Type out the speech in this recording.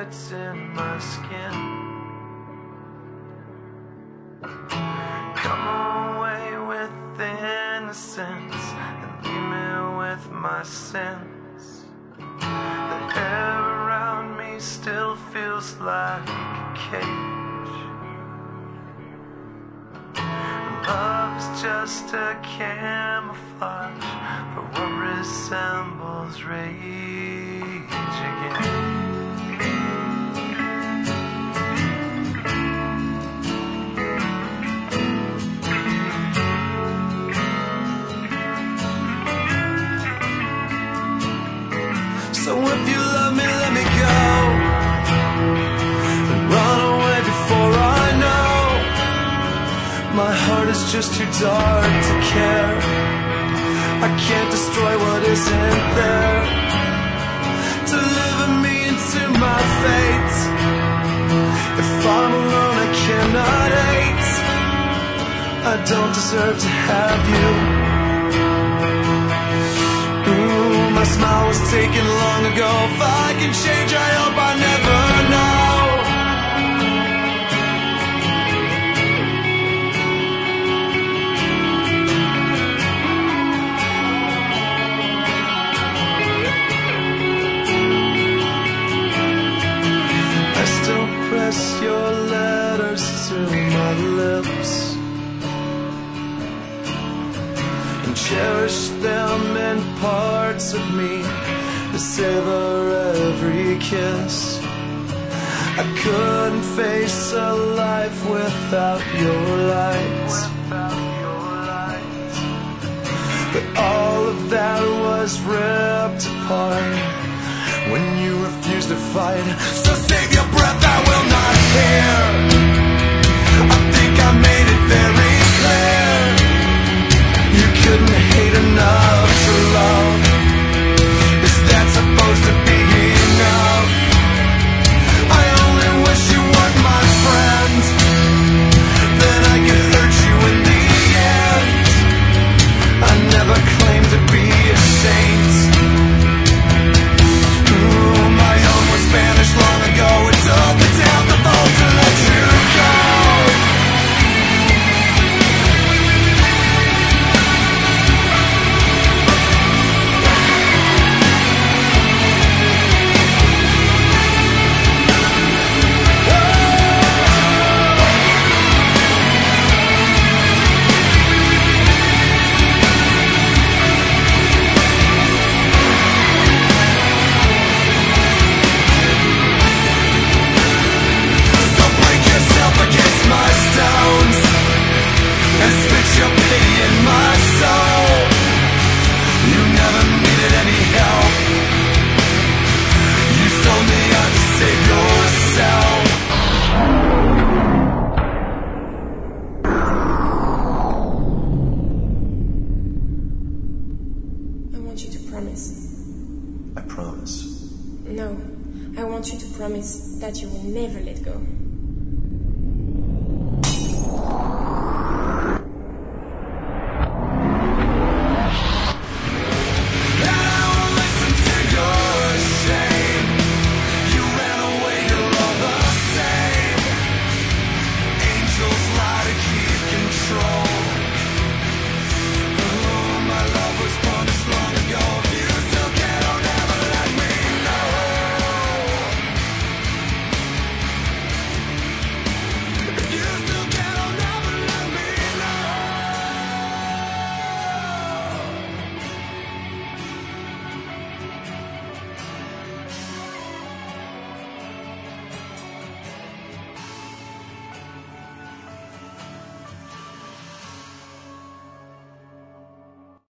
bullets in my skin. Come away with innocence and leave me with my sins. The air around me still feels like a cage. Love's just a camouflage for what resembles rage again. So if you love me, let me go and run away before I know. My heart is just too dark to care. I can't destroy what isn't there. Deliver me into my fate. If I'm alone, I cannot hate. I don't deserve to have you. My smile was taken long ago. If I can change, I hope I never know. I still press your letters to my lips and cherish them in parts of me to savor every kiss. I couldn't face a life without your light. But all of that was ripped apart when you refused to fight. So save your breath, I will not hear. I think I made it very clear. You couldn't hate enough to love. Is that supposed to be enough? I only wish you weren't my friend. Then I could hurt you in the end. I never claimed to be a saint. My own was banished long ago. It took the down the vote to let you go. I promise. No, I want you to promise that you will never let go.